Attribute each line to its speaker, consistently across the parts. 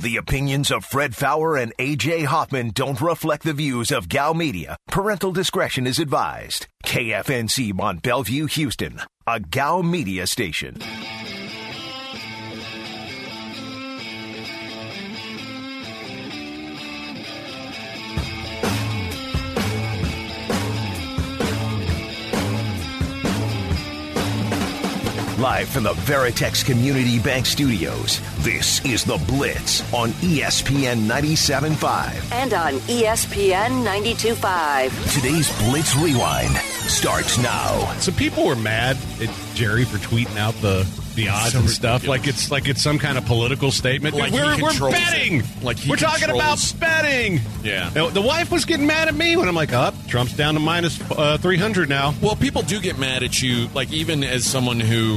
Speaker 1: The opinions of Fred Fowler and A.J. Hoffman don't reflect the views of Gal Media. Parental discretion is advised. KFNC Mont Bellevue, Houston, a Gal Media station. Live from the Veritex Community Bank Studios, this is The Blitz on ESPN 97.5.
Speaker 2: And on ESPN 92.5.
Speaker 1: Today's Blitz Rewind starts now.
Speaker 3: So people were mad at Jerry for tweeting out the odds and stuff.
Speaker 4: Ridiculous.
Speaker 3: Like it's some kind of political statement.
Speaker 4: Like
Speaker 3: we're
Speaker 4: betting.
Speaker 3: We're talking about betting.
Speaker 4: Yeah.
Speaker 3: The wife was getting mad at me when I'm like, Trump's down to minus 300 now.
Speaker 4: Well, people do get mad at you, like even as someone who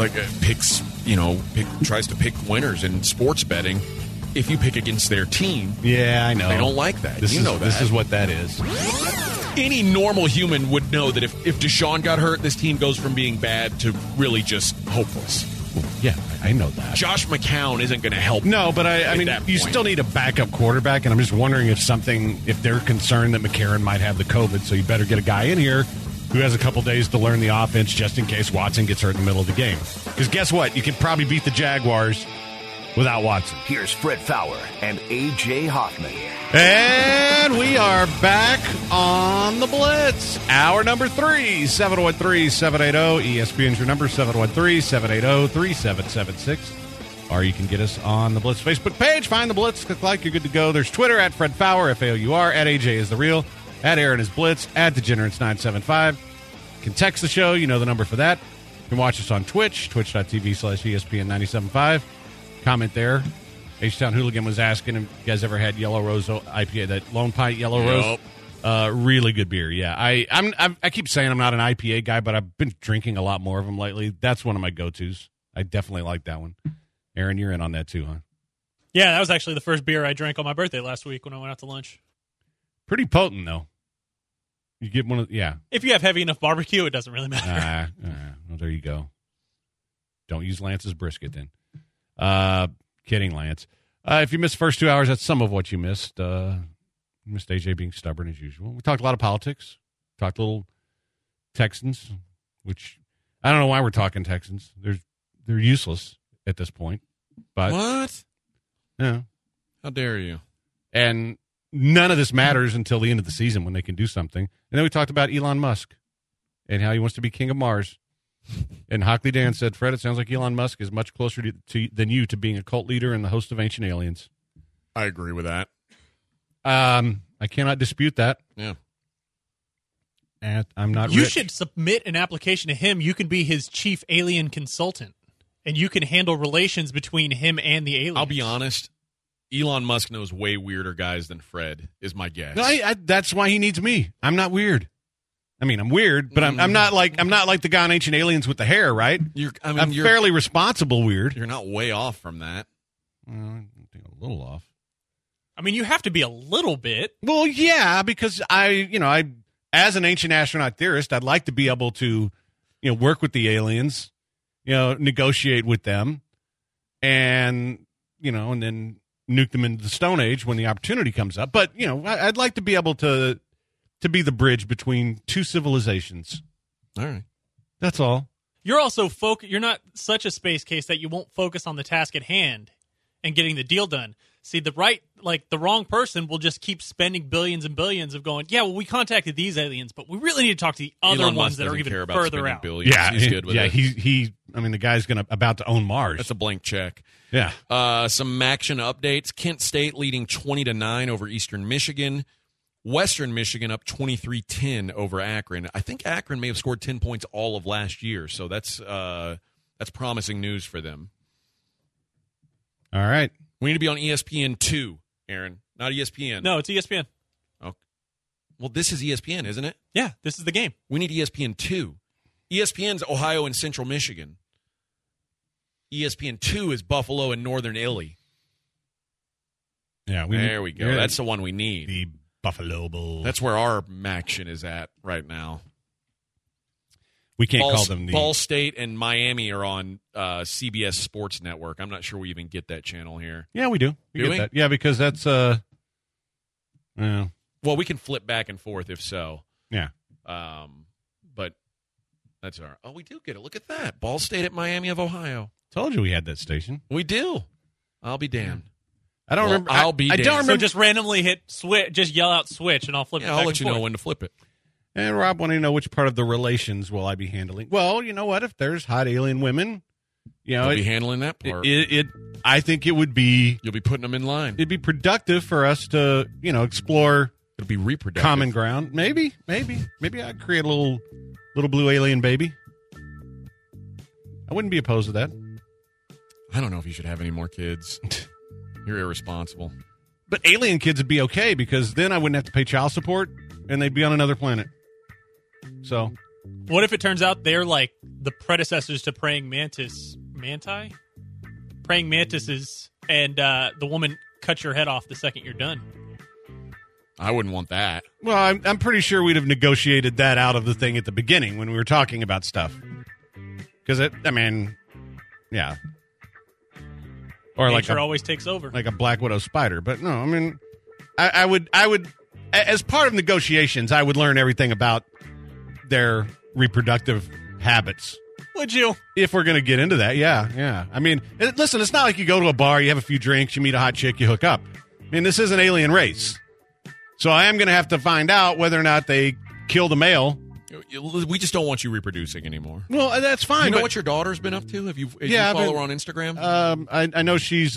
Speaker 4: tries to pick winners in sports betting. If you pick against their team,
Speaker 3: yeah, I know
Speaker 4: they don't like that.
Speaker 3: This is what that is.
Speaker 4: Any normal human would know that if Deshaun got hurt, this team goes from being bad to really just hopeless.
Speaker 3: Yeah, I know that.
Speaker 4: Josh McCown isn't going to help.
Speaker 3: No, but I mean, you still need a backup quarterback, and I'm just wondering if they're concerned that McCarron might have the COVID, so you better get a guy in here who has a couple days to learn the offense just in case Watson gets hurt in the middle of the game. Because guess what? You can probably beat the Jaguars without Watson.
Speaker 1: Here's Fred Fowler and A.J. Hoffman.
Speaker 3: And we are back on the Blitz. Hour number 3, 713-780. ESPN's your number, 713-780-3776. Or you can get us on the Blitz Facebook page. Find the Blitz, click like, you're good to go. There's Twitter, at Fred Fowler, F-A-O-U-R, at AJ is the real, at Aaron is Blitz, at Degenerates975. You can text the show, you know the number for that. You can watch us on Twitch, twitch.tv/ESPN975. Comment there. H-Town Hooligan was asking if you guys ever had Yellow Rose IPA, that Lone Pint Yellow Rose. Really good beer, yeah. I keep saying I'm not an IPA guy, but I've been drinking a lot more of them lately. That's one of my go-tos. I definitely like that one. Aaron, you're in on that too, huh?
Speaker 5: Yeah, that was actually the first beer I drank on my birthday last week when I went out to lunch.
Speaker 3: Pretty potent, though. You get one of, yeah.
Speaker 5: If you have heavy enough barbecue, it doesn't really matter.
Speaker 3: Well, there you go. Don't use Lance's brisket then. Kidding, Lance. If you missed the first 2 hours, that's some of what you missed. You missed AJ being stubborn as usual. We talked a lot of politics. Talked a little Texans, which I don't know why we're talking Texans. They're useless at this point. But
Speaker 4: what?
Speaker 3: Yeah.
Speaker 4: How dare you?
Speaker 3: And none of this matters until the end of the season when they can do something. And then we talked about Elon Musk and how he wants to be king of Mars. And Hockley Dan said, Fred, it sounds like Elon Musk is much closer than you to being a cult leader and the host of Ancient Aliens.
Speaker 4: I agree with that.
Speaker 3: I cannot dispute that.
Speaker 4: Yeah.
Speaker 3: And I'm not
Speaker 5: You
Speaker 3: rich.
Speaker 5: should submit an application to him. You can be his chief alien consultant, and you can handle relations between him and the aliens.
Speaker 4: I'll be honest. Elon Musk knows way weirder guys than Fred, is my guess.
Speaker 3: No, that's why he needs me. I'm not weird. I mean, I'm weird, but I'm not like the guy on Ancient Aliens with the hair, right? I'm fairly responsible weird.
Speaker 4: You're not way off from that.
Speaker 3: I think a little off.
Speaker 5: I mean, you have to be a little bit.
Speaker 3: Well, yeah, because I as an ancient astronaut theorist, I'd like to be able to, work with the aliens, negotiate with them, and and then nuke them into the Stone Age when the opportunity comes up. But I'd like to be able to be the bridge between two civilizations.
Speaker 4: All right.
Speaker 3: That's all.
Speaker 5: You're also you're not such a space case that you won't focus on the task at hand and getting the deal done. See, the wrong person will just keep spending billions and billions of going, yeah, well, we contacted these aliens, but we really need to talk to the other
Speaker 4: Elon
Speaker 5: ones
Speaker 4: Musk
Speaker 5: that are
Speaker 4: doesn't
Speaker 5: even
Speaker 4: care about
Speaker 5: further
Speaker 4: spending
Speaker 5: out.
Speaker 4: Billions.
Speaker 3: Yeah,
Speaker 4: he's good with it.
Speaker 3: The guy's about to own Mars.
Speaker 4: That's a blank check.
Speaker 3: Yeah.
Speaker 4: Some action updates. Kent State leading 20-9 over Eastern Michigan. Western Michigan up 23-10 over Akron. I think Akron may have scored 10 points all of last year, so that's promising news for them.
Speaker 3: All right.
Speaker 4: We need to be on ESPN2, Aaron, not ESPN.
Speaker 5: No, it's ESPN.
Speaker 4: Okay. Well, this is ESPN, isn't it?
Speaker 5: Yeah, this is the game.
Speaker 4: We need ESPN2. ESPN's Ohio and Central Michigan. ESPN2 is Buffalo and Northern Italy.
Speaker 3: Yeah,
Speaker 4: there we go. That's the one we need.
Speaker 3: The Buffalo Bowl.
Speaker 4: That's where our action is at right now.
Speaker 3: We can't call them the
Speaker 4: Ball State and Miami are on CBS Sports Network. I'm not sure we even get that channel here.
Speaker 3: Yeah, we do. We
Speaker 4: Do
Speaker 3: get
Speaker 4: we?
Speaker 3: that. Yeah, because that's
Speaker 4: Well, we can flip back and forth if so.
Speaker 3: yeah.
Speaker 4: But that's all right. Oh, we do get it. Look at that. Ball State at Miami of Ohio.
Speaker 3: Told you we had that station.
Speaker 4: We do. I'll be damned.
Speaker 3: I don't
Speaker 4: Well,
Speaker 3: remember.
Speaker 4: I'll be
Speaker 3: I
Speaker 4: damned.
Speaker 3: don't
Speaker 5: So
Speaker 3: remember.
Speaker 5: just randomly hit switch, just yell out switch, and I'll flip it
Speaker 4: Yeah,
Speaker 5: back
Speaker 4: I'll let you
Speaker 5: and
Speaker 4: know
Speaker 5: forth.
Speaker 4: when to flip it.
Speaker 3: And Rob wanting to know which part of the relations will I be handling. Well, you know what? If there's hot alien women,
Speaker 4: I'll be handling that part.
Speaker 3: I think it would be
Speaker 4: You'll be putting them in line.
Speaker 3: it'd be productive for us to explore
Speaker 4: It'll be reproductive.
Speaker 3: common ground. Maybe I'd create a little blue alien baby. I wouldn't be opposed to that.
Speaker 4: I don't know if you should have any more kids. You're irresponsible.
Speaker 3: But alien kids would be okay because then I wouldn't have to pay child support and they'd be on another planet. So
Speaker 5: What if it turns out they're like the predecessors to praying manti? Praying mantises, and the woman cuts your head off the second you're done.
Speaker 4: I wouldn't want that.
Speaker 3: well, I'm pretty sure we'd have negotiated that out of the thing at the beginning when we were talking about stuff. Because yeah. Or like
Speaker 5: Nature always takes over.
Speaker 3: a black widow spider. But no, I mean, I would, as part of negotiations, I would learn everything about their reproductive habits.
Speaker 5: Would you?
Speaker 3: If we're going to get into that, yeah. I mean, listen, it's not like you go to a bar, you have a few drinks, you meet a hot chick, you hook up. I mean, this is an alien race. So I am going to have to find out whether or not they kill the male.
Speaker 4: We just don't want you reproducing anymore.
Speaker 3: Well, that's fine.
Speaker 4: You know
Speaker 3: but,
Speaker 4: what your daughter's been up to? Have you
Speaker 3: Yeah, I've
Speaker 4: follow
Speaker 3: been-
Speaker 4: her on Instagram?
Speaker 3: I know she's,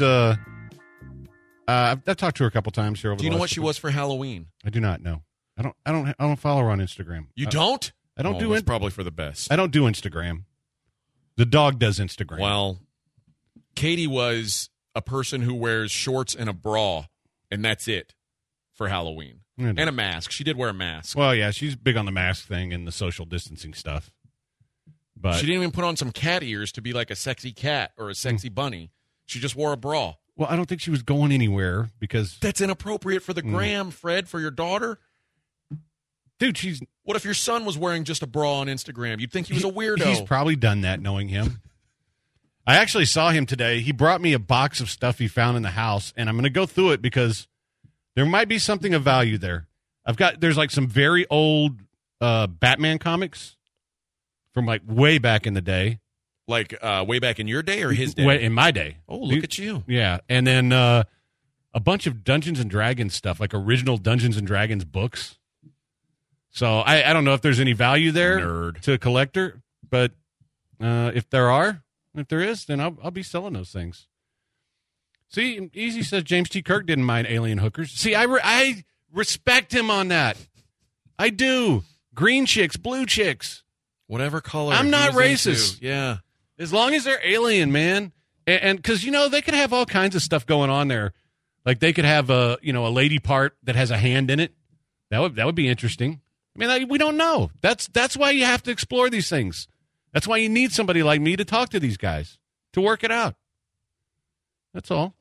Speaker 3: I've talked to her a couple times here over
Speaker 4: Do you
Speaker 3: the
Speaker 4: know
Speaker 3: last
Speaker 4: what she
Speaker 3: couple-
Speaker 4: was for Halloween?
Speaker 3: I do not know. I don't follow her on Instagram.
Speaker 4: You don't?
Speaker 3: I don't
Speaker 4: Oh,
Speaker 3: do
Speaker 4: that's
Speaker 3: it.
Speaker 4: probably for the best.
Speaker 3: I don't do Instagram. The dog does Instagram.
Speaker 4: Well, Katie was a person who wears shorts and a bra, and that's it for Halloween.
Speaker 3: Mm.
Speaker 4: And a mask. She did wear a mask.
Speaker 3: Well, yeah, she's big on the mask thing and the social distancing stuff. But
Speaker 4: She didn't even put on some cat ears to be like a sexy cat or a sexy bunny. She just wore a bra.
Speaker 3: well, I don't think she was going anywhere because,
Speaker 4: That's inappropriate for the gram, Fred, for your daughter.
Speaker 3: dude, she's
Speaker 4: What if your son was wearing just a bra on Instagram? You'd think he was a weirdo.
Speaker 3: He's probably done that, knowing him. I actually saw him today. He brought me a box of stuff he found in the house, and I'm going to go through it because there might be something of value there. There's like some very old Batman comics from like way back in the day.
Speaker 4: Like way back in your day or his day?
Speaker 3: Way in my day.
Speaker 4: Oh, look at you.
Speaker 3: Yeah, and then a bunch of Dungeons and Dragons stuff, like original Dungeons and Dragons books. So I don't know if there's any value there
Speaker 4: Nerd.
Speaker 3: to a collector, but if there is, then I'll be selling those things. See, Easy says James T. Kirk didn't mind alien hookers. See, I respect him on that. I do. Green chicks, blue chicks.
Speaker 4: Whatever color.
Speaker 3: I'm
Speaker 4: he
Speaker 3: not
Speaker 4: was
Speaker 3: racist.
Speaker 4: into. Yeah.
Speaker 3: As long as they're alien, man. And because, they could have all kinds of stuff going on there. Like they could have a lady part that has a hand in it. That would be interesting. I mean, we don't know. That's why you have to explore these things. That's why you need somebody like me to talk to these guys, to work it out. That's all.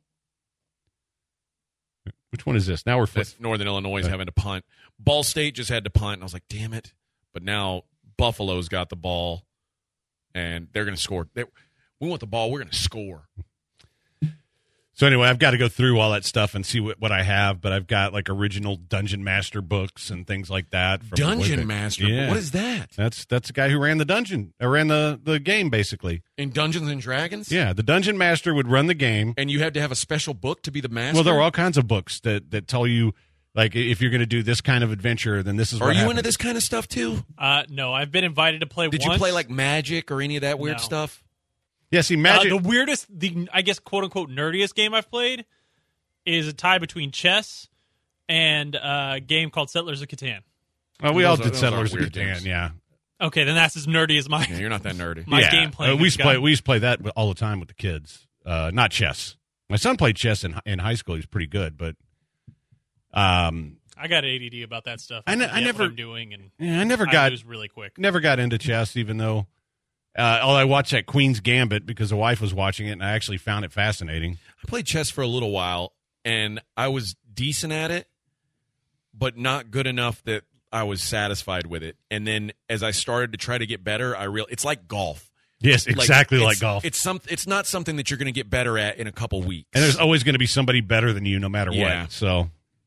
Speaker 3: Which one is this? Now we're
Speaker 4: That's Northern Illinois having to punt. Ball State just had to punt, and I was like, damn it. But now Buffalo's got the ball, and they're going to score. We want the ball. We're going to score.
Speaker 3: So anyway, I've got to go through all that stuff and see what I have, but I've got like original Dungeon Master books and things like that. From
Speaker 4: Dungeon Master?
Speaker 3: Yeah.
Speaker 4: What is that?
Speaker 3: That's the guy who ran the dungeon, or ran the game, basically.
Speaker 4: In Dungeons and Dragons?
Speaker 3: Yeah, the Dungeon Master would run the game.
Speaker 4: And you had to have a special book to be the master?
Speaker 3: Well, there are all kinds of books that tell you, like, if you're going to do this kind of adventure, then this is what
Speaker 4: Are you
Speaker 3: happens.
Speaker 4: into this kind of stuff, too?
Speaker 5: No, I've been invited to play
Speaker 4: Did
Speaker 5: once.
Speaker 4: you play, like, Magic or any of that weird
Speaker 5: No.
Speaker 4: stuff?
Speaker 3: Yeah, see, Magic.
Speaker 5: The weirdest, I guess, quote-unquote, nerdiest game I've played is a tie between chess and a game called Settlers of Catan.
Speaker 3: Oh, we all
Speaker 4: Those
Speaker 3: did
Speaker 4: aren't
Speaker 3: Settlers of
Speaker 4: weird
Speaker 3: Catan,
Speaker 4: games.
Speaker 3: yeah.
Speaker 5: Okay, then that's as nerdy as mine.
Speaker 4: Yeah, you're not that nerdy.
Speaker 5: My
Speaker 3: yeah.
Speaker 5: game playing
Speaker 3: we
Speaker 5: has
Speaker 3: used to play that all the time with the kids. Not chess. My son played chess in high school. He was pretty good, but
Speaker 5: I got ADD about that stuff.
Speaker 3: I
Speaker 5: forget
Speaker 3: never-
Speaker 5: what I'm doing, and
Speaker 3: yeah, I
Speaker 5: I lose really quick.
Speaker 3: never got into chess, even though I watched that Queen's Gambit because the wife was watching it, and I actually found it fascinating.
Speaker 4: I played chess for a little while, and I was decent at it, but not good enough that I was satisfied with it. And then as I started to try to get better, it's like golf.
Speaker 3: Yes, exactly like golf.
Speaker 4: It's not something that you're going to get better at in a couple weeks.
Speaker 3: And there's always going to be somebody better than you no matter what. So,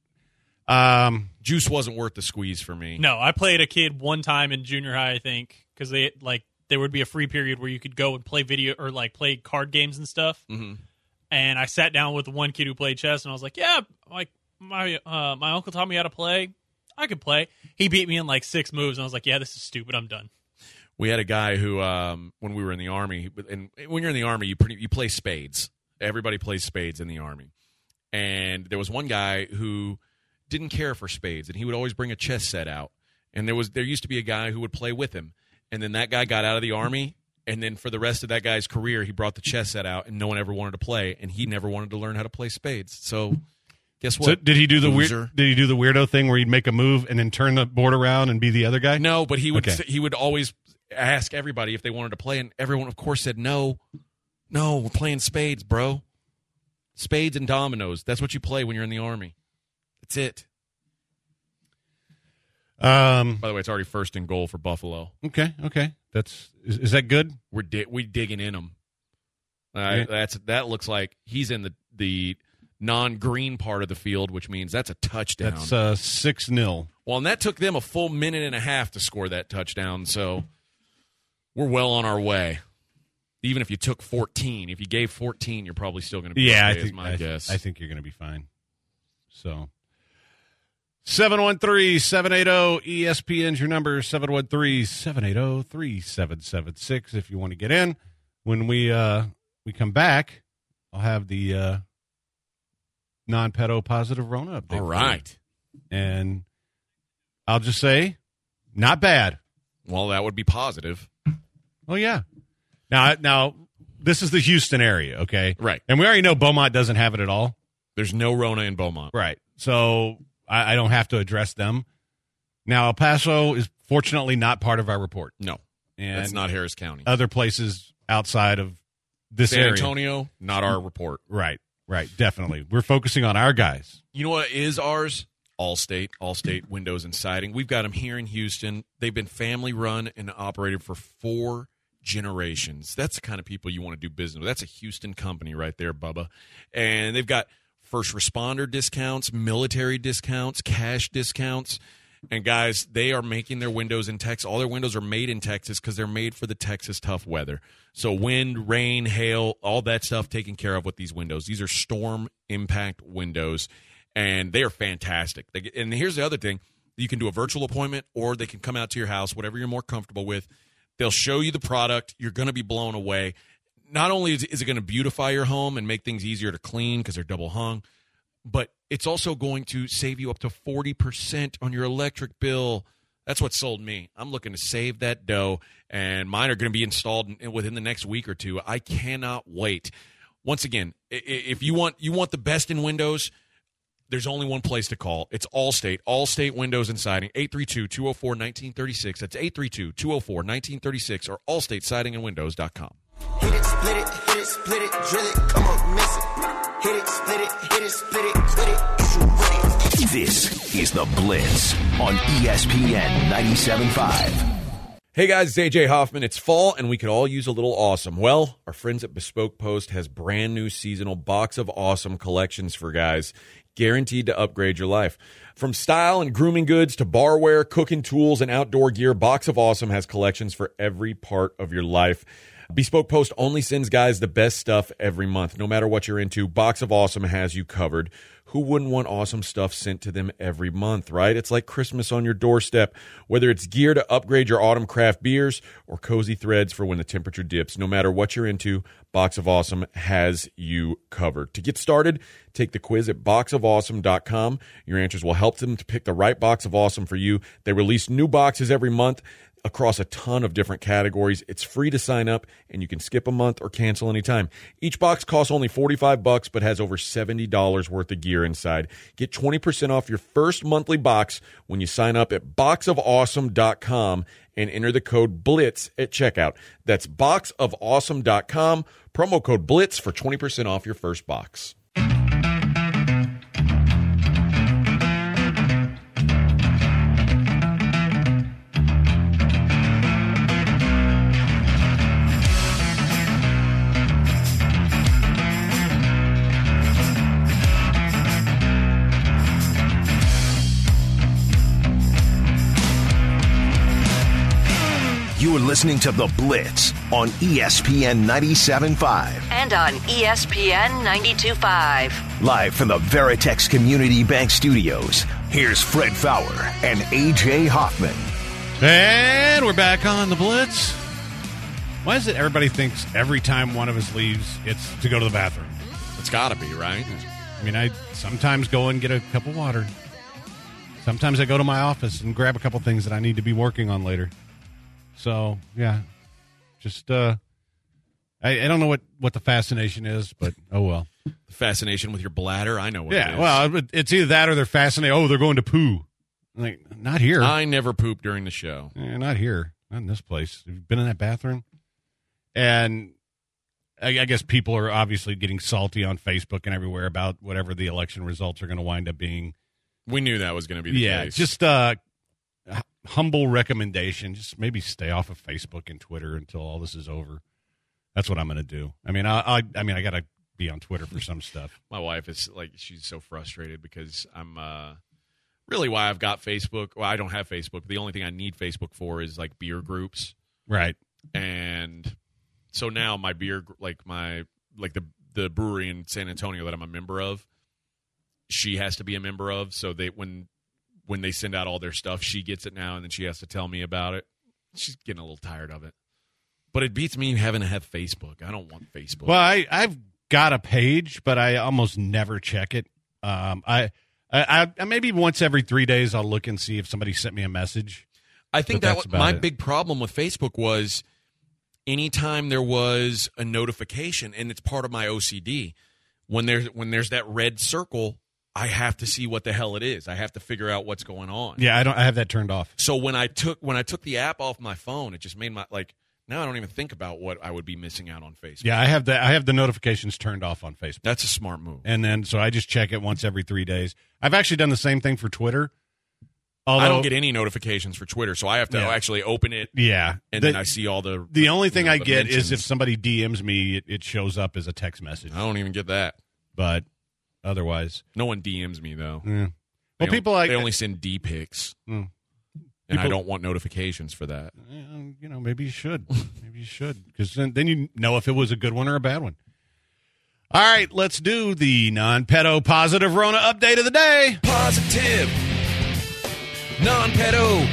Speaker 4: juice wasn't worth the squeeze for me.
Speaker 5: No, I played a kid one time in junior high, I think, because there would be a free period where you could go and play video or like play card games and stuff.
Speaker 4: Mm-hmm.
Speaker 5: And I sat down with one kid who played chess, and I was like, "Yeah, like my uncle taught me how to play. I could play." He beat me in like 6 moves, and I was like, "Yeah, this is stupid. I'm done."
Speaker 4: We had a guy who, when we were in the Army, and when you're in the Army, you play spades. Everybody plays spades in the Army. And there was one guy who didn't care for spades, and he would always bring a chess set out. And there used to be a guy who would play with him. And then that guy got out of the Army, and then for the rest of that guy's career, he brought the chess set out, and no one ever wanted to play, and he never wanted to learn how to play spades. So guess what?
Speaker 3: So did he do the
Speaker 4: loser?
Speaker 3: Did he do the weirdo thing where he'd make a move and then turn the board around and be the other guy?
Speaker 4: No, but he would always ask everybody if they wanted to play, and everyone, of course, said no. No, we're playing spades, bro. Spades and dominoes. That's what you play when you're in the Army. That's it. By the way, it's already first and goal for Buffalo.
Speaker 3: Okay. Is that good?
Speaker 4: We digging in them.
Speaker 3: Yeah.
Speaker 4: That looks like he's in the non-green part of the field, which means that's a touchdown.
Speaker 3: That's 6-0.
Speaker 4: Well, and that took them a full minute and a half to score that touchdown, so we're well on our way. Even if you took 14, if you gave 14, you're probably still going to be okay, is my guess.
Speaker 3: I think you're going to be fine. So 713-780-ESPN's your number, 713-780-3776 if you want to get in. When we come back, I'll have the non-pedo positive Rona update.
Speaker 4: All right.
Speaker 3: And I'll just say, not bad.
Speaker 4: Well, that would be positive.
Speaker 3: Oh, yeah. Now, this is the Houston area, okay?
Speaker 4: Right.
Speaker 3: And we already know Beaumont doesn't have it at all.
Speaker 4: There's no Rona in Beaumont.
Speaker 3: Right. So I don't have to address them. Now, El Paso is fortunately not part of our report.
Speaker 4: No.
Speaker 3: And
Speaker 4: that's not Harris County.
Speaker 3: Other places outside of this
Speaker 4: San
Speaker 3: area.
Speaker 4: Antonio, not our report.
Speaker 3: Right. Definitely. We're focusing on our guys.
Speaker 4: You know what is ours? Allstate Windows and Siding. We've got them here in Houston. They've been family run and operated for 4 generations. That's the kind of people you want to do business with. That's a Houston company right there, Bubba. And they've got first responder discounts, military discounts, cash discounts. And guys, they are making their windows in Texas. All their windows are made in Texas because they're made for the Texas tough weather. So wind, rain, hail, all that stuff taken care of with these windows. These are storm impact windows, and they are fantastic. And here's the other thing. You can do a virtual appointment, or they can come out to your house, whatever you're more comfortable with. They'll show you the product. You're going to be blown away. Not only is it going to beautify your home and make things easier to clean because they're double hung, but it's also going to save you up to 40% on your electric bill. That's what sold me. I'm looking to save that dough, and mine are going to be installed within the next week or two. I cannot wait. Once again, if you want the best in windows, there's only one place to call. It's Allstate Windows and Siding, 832-204-1936. That's 832-204-1936 or allstatesidingandwindows.com.
Speaker 6: Hit it, split it, drill it, come on, miss it. Hit it, split it, quit it, is you with it?
Speaker 1: This is The Blitz on ESPN 97.5.
Speaker 4: Hey guys, it's AJ Hoffman. It's fall, and we could all use a little awesome. Well, our friends at Bespoke Post has brand new seasonal Box of Awesome collections for guys, guaranteed to upgrade your life. From style and grooming goods to barware, cooking tools, and outdoor gear, Box of Awesome has collections for every part of your life. Bespoke Post only sends guys the best stuff every month. No matter what you're into, Box of Awesome has you covered. Who wouldn't want awesome stuff sent to them every month, right? It's like Christmas on your doorstep. Whether it's gear to upgrade your autumn craft beers or cozy threads for when the temperature dips, no matter what you're into, Box of Awesome has you covered. To get started, take the quiz at boxofawesome.com. Your answers will help them to pick the right Box of Awesome for you. They release new boxes every month across a ton of different categories. It's free to sign up, and you can skip a month or cancel anytime. Each box costs only $45, but has over $70 worth of gear inside. Get 20% off your first monthly box when you sign up at boxofawesome.com and enter the code BLITZ at checkout. That's boxofawesome.com, promo code BLITZ for 20% off your first box.
Speaker 1: listening to The Blitz on ESPN 97.5.
Speaker 2: And on ESPN 92.5.
Speaker 1: Live from the Veritex Community Bank Studios, here's Fred Fowler and A.J. Hoffman.
Speaker 3: And we're back on The Blitz. Why is it everybody thinks every time one of us leaves, it's to go to the bathroom?
Speaker 4: It's got to be, right?
Speaker 3: I mean, I sometimes go and get a cup of water. Sometimes I go to my office and grab a couple things that I need to be working on later. So, yeah, just, I don't know what the fascination is, but oh well.
Speaker 4: The fascination with your bladder, I know what it is.
Speaker 3: Well, it's either that or they're fascinated. Oh, they're going to poo. I'm like, not here.
Speaker 4: I never poop during the show.
Speaker 3: Not here. Not in this place. Have you been in that bathroom? And I guess people are obviously getting salty on Facebook and everywhere about whatever the election results are going to wind up being.
Speaker 4: We knew that was going to be the case.
Speaker 3: Just humble recommendation. Just maybe stay off of Facebook and Twitter until all this is over. That's what I'm going to do. I mean, I got to be on Twitter for some stuff.
Speaker 4: My wife is like, she's so frustrated because I'm really why I've got Facebook. Well, I don't have Facebook. The only thing I need Facebook for is like beer groups.
Speaker 3: Right.
Speaker 4: And so now my beer, the brewery in San Antonio that I'm a member of, she has to be a member of. So they when they send out all their stuff, she gets it now, and then she has to tell me about it. She's getting a little tired of it. But it beats me having to have Facebook. I don't want Facebook.
Speaker 3: Well, I've got a page, but I almost never check it. I maybe once every 3 days I'll look and see if somebody sent me a message.
Speaker 4: I think that my big problem with Facebook was anytime there was a notification, and it's part of my OCD, when there's that red circle, I have to see what the hell it is. I have to figure out what's going on.
Speaker 3: Yeah, I have that turned off.
Speaker 4: So when I took the app off my phone, it just made my now I don't even think about what I would be missing out on Facebook.
Speaker 3: Yeah, I have the notifications turned off on Facebook.
Speaker 4: That's a smart move.
Speaker 3: And then so I just check it once every 3 days. I've actually done the same thing for Twitter. Although,
Speaker 4: I don't get any notifications for Twitter, so I have to actually open it.
Speaker 3: Yeah,
Speaker 4: and then I see all the.
Speaker 3: The only thing I get
Speaker 4: mentions.
Speaker 3: is if somebody DMs me, it shows up as a text message.
Speaker 4: I don't even get that.
Speaker 3: But otherwise,
Speaker 4: no one DMs me though.
Speaker 3: Yeah.
Speaker 4: Well, they only send D pics, and I don't want notifications for that.
Speaker 3: Maybe you should. Maybe you should, because then you know if it was a good one or a bad one. All right, let's do the non-pedo positive Rona update of the day.
Speaker 4: Positive non-pedo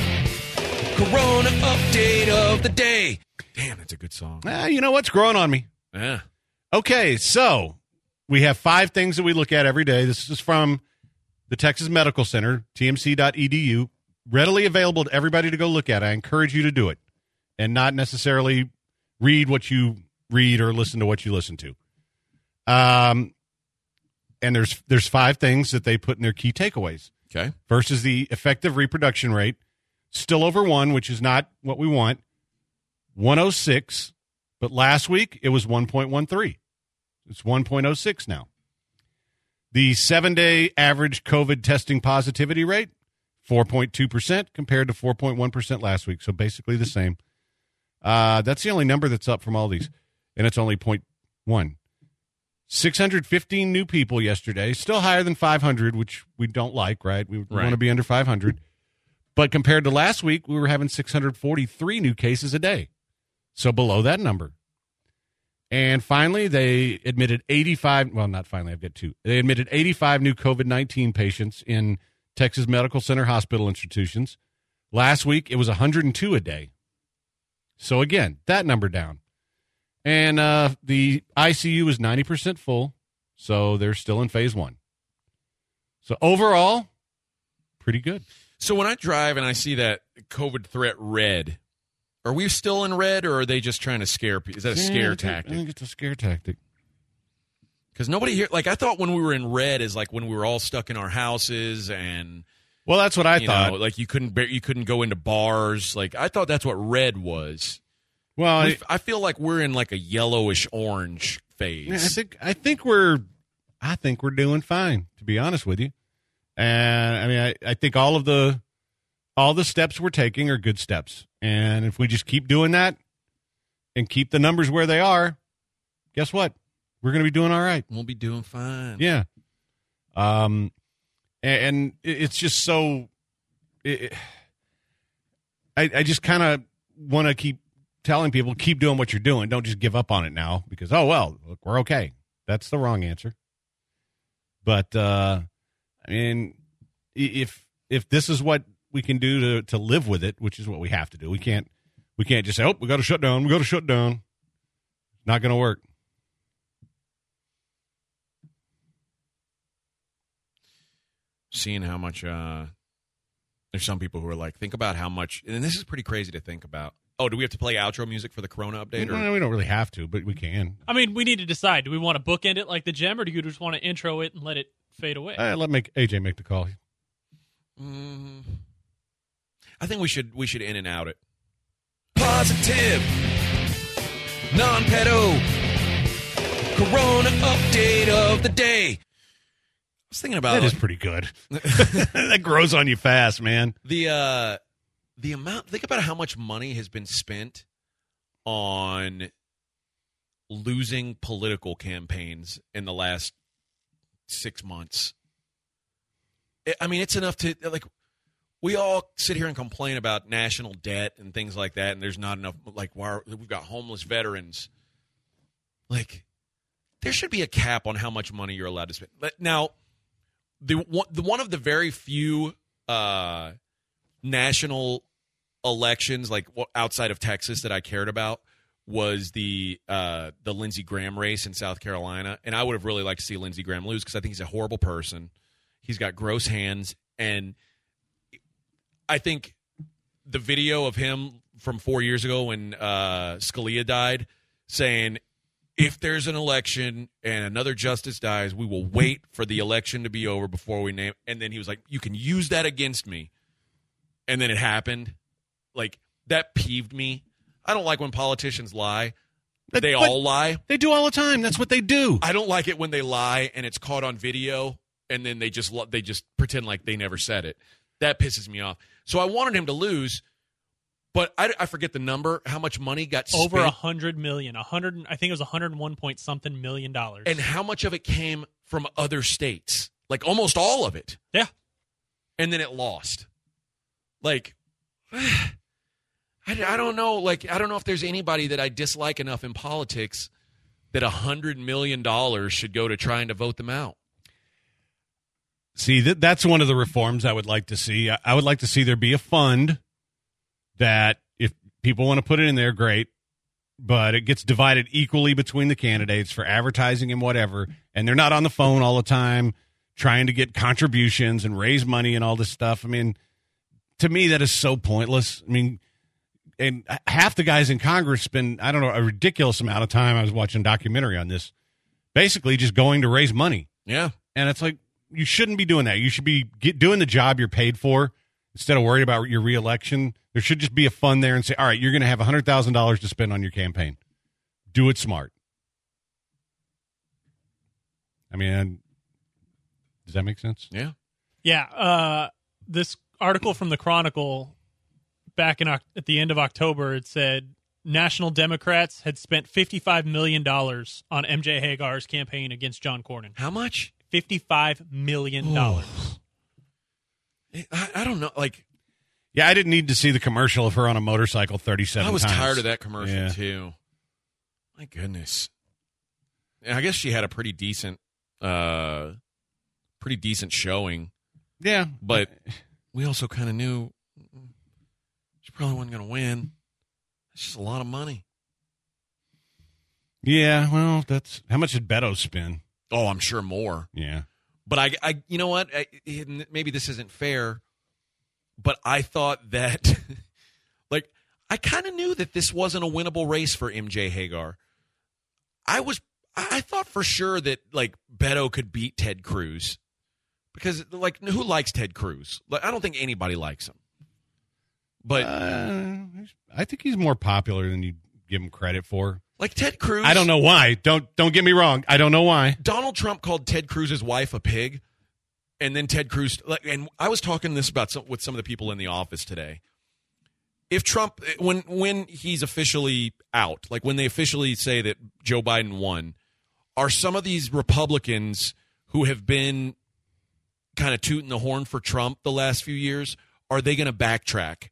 Speaker 4: Corona update of the day. Damn, that's a good song.
Speaker 3: You know what's growing on me?
Speaker 4: Yeah.
Speaker 3: Okay, so we have 5 things that we look at every day. This is from the Texas Medical Center, tmc.edu, readily available to everybody to go look at. I encourage you to do it and not necessarily read what you read or listen to what you listen to. And there's 5 things that they put in their key takeaways.
Speaker 4: Okay.
Speaker 3: First is the effective reproduction rate, still over 1, which is not what we want, 106, but last week it was 1.13. It's 1.06 now. The 7-day average COVID testing positivity rate, 4.2% compared to 4.1% last week, so basically the same. That's the only number that's up from all these, and it's only 0.1. 615 new people yesterday, still higher than 500, which we don't like, right? We want to be under 500. But compared to last week, we were having 643 new cases a day. So below that number. And finally, they admitted 85, well, not finally, I've got 2. They admitted 85 new COVID-19 patients in Texas Medical Center hospital institutions. Last week, it was 102 a day. So again, that number down. And the ICU is 90% full, so they're still in phase 1. So overall, pretty good.
Speaker 4: So when I drive and I see that COVID threat red, are we still in red, or are they just trying to scare people? Is that a scare tactic?
Speaker 3: I think it's a scare tactic.
Speaker 4: Because nobody here, like I thought when we were in red is like when we were all stuck in our houses and.
Speaker 3: Well, that's what I thought.
Speaker 4: Like you couldn't go into bars. Like I thought that's what red was.
Speaker 3: Well,
Speaker 4: I feel like we're in like a yellowish orange phase.
Speaker 3: I think we're doing fine, to be honest with you. And I mean, I think all the steps we're taking are good steps. And if we just keep doing that and keep the numbers where they are, guess what? We're going to be doing all right.
Speaker 4: We'll be doing fine.
Speaker 3: Yeah. And it's just so. I just kind of want to keep telling people, keep doing what you're doing. Don't just give up on it now because, oh, well, look, we're okay. That's the wrong answer. But, I mean, if this is what we can do to live with it, which is what we have to do, we can't just say, oh, we got to shut down. We got to shut down. Not going to work.
Speaker 4: Seeing how much there's some people who are like, think about how much, and this is pretty crazy to think about. Oh, do we have to play outro music for the Corona update?
Speaker 3: No, we don't really have to, but we can.
Speaker 5: I mean, we need to decide. Do we want to bookend it like the gem, or do you just want to intro it and let it fade away?
Speaker 3: Let AJ make the call.
Speaker 4: I think we should in and out it. Positive, non-pedo, Corona update of the day. I was thinking about
Speaker 3: that is pretty good. That grows on you fast, man.
Speaker 4: The amount. Think about how much money has been spent on losing political campaigns in the last 6 months. I mean, it's enough to like. We all sit here and complain about national debt and things like that, and there's not enough. Like, we've got homeless veterans. Like, there should be a cap on how much money you're allowed to spend. Now, one of the very few national elections, like outside of Texas, that I cared about was the Lindsey Graham race in South Carolina, and I would have really liked to see Lindsey Graham lose because I think he's a horrible person. He's got gross hands, and I think the video of him from 4 years ago when Scalia died saying, if there's an election and another justice dies, we will wait for the election to be over before we name. And then he was like, you can use that against me. And then it happened. Like, that peeved me. I don't like when politicians lie. They all lie.
Speaker 3: They do all the time. That's what they do.
Speaker 4: I don't like it when they lie and it's caught on video and then they just pretend like they never said it. That pisses me off. So I wanted him to lose, but I forget the number. How much money got spent?
Speaker 5: Over $100 million. I think it was 101 point something $million.
Speaker 4: And how much of it came from other states? Like almost all of it.
Speaker 5: Yeah.
Speaker 4: And then it lost. Like, I don't know. Like, I don't know if there's anybody that I dislike enough in politics that $100 million should go to trying to vote them out.
Speaker 3: See, that's one of the reforms I would like to see. I would like to see there be a fund that if people want to put it in there, great, but it gets divided equally between the candidates for advertising and whatever, and they're not on the phone all the time trying to get contributions and raise money and all this stuff. I mean, to me, that is so pointless. I mean, and half the guys in Congress spend, I don't know, a ridiculous amount of time. I was watching a documentary on this, basically just going to raise money.
Speaker 4: Yeah.
Speaker 3: And it's like, you shouldn't be doing that. You should be doing the job you're paid for instead of worried about your reelection. There should just be a fund there and say, all right, you're going to have $100,000 to spend on your campaign. Do it smart. I mean, does that make sense?
Speaker 4: Yeah.
Speaker 5: Yeah. This article from the Chronicle back at the end of October, it said National Democrats had spent $55 million on MJ Hagar's campaign against John Cornyn.
Speaker 4: How much?
Speaker 5: $55 million.
Speaker 4: I don't know. Like,
Speaker 3: yeah, I didn't need to see the commercial of her on a motorcycle 37 times.
Speaker 4: I was tired of that commercial, too. My goodness. And I guess she had a pretty decent showing.
Speaker 3: Yeah.
Speaker 4: But we also kind of knew she probably wasn't going to win. It's just a lot of money.
Speaker 3: Yeah, well, that's how much did Beto spend?
Speaker 4: Oh, I'm sure more.
Speaker 3: Yeah.
Speaker 4: But I you know what? Maybe this isn't fair, but I thought that, like, I kind of knew that this wasn't a winnable race for MJ Hagar. I thought for sure that, like, Beto could beat Ted Cruz because, like, who likes Ted Cruz? Like, I don't think anybody likes him. But
Speaker 3: I think he's more popular than you give him credit for.
Speaker 4: Like Ted Cruz.
Speaker 3: I don't know why. Don't get me wrong. I don't know why.
Speaker 4: Donald Trump called Ted Cruz's wife a pig, and then Ted Cruz. And I was talking this about with some of the people in the office today. If Trump, when he's officially out, like when they officially say that Joe Biden won, are some of these Republicans who have been kind of tooting the horn for Trump the last few years, are they going to backtrack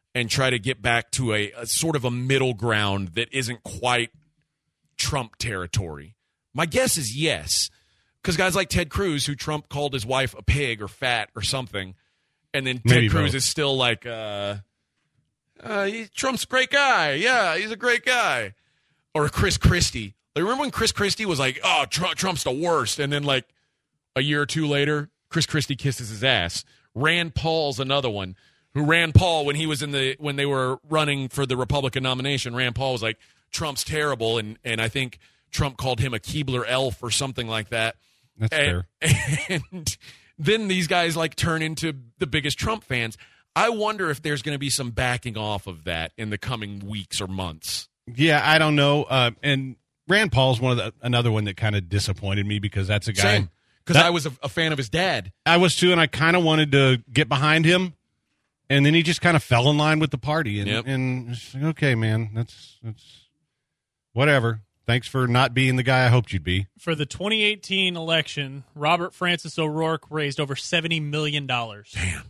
Speaker 4: and try to get back to a sort of a middle ground that isn't quite Trump territory? My guess is yes, because guys like Ted Cruz, who Trump called his wife a pig or fat or something, and then
Speaker 3: Maybe
Speaker 4: Ted Cruz
Speaker 3: both.
Speaker 4: is still like, Trump's a great guy. Yeah, he's a great guy. Or Chris Christie. Like, remember when Chris Christie was like, oh, Trump's the worst, and then like a year or two later, Chris Christie kisses his ass. Rand Paul's another one. Who Rand Paul, when he was when they were running for the Republican nomination, Rand Paul was like, Trump's terrible, and I think Trump called him a Keebler elf or something like that.
Speaker 3: That's fair.
Speaker 4: And then these guys like turn into the biggest Trump fans. I wonder if there's going to be some backing off of that in the coming weeks or months.
Speaker 3: Yeah, I don't know. And Rand Paul's another one that kind of disappointed me because that's a guy.
Speaker 4: Same, because I was a fan of his dad.
Speaker 3: I was too, and I kind of wanted to get behind him. And then he just kind of fell in line with the party. And,
Speaker 4: Yep.
Speaker 3: and it's like, okay, man, that's whatever. Thanks for not being the guy I hoped you'd be.
Speaker 5: For the 2018 election, Robert Francis O'Rourke raised over $70 million.
Speaker 4: Damn.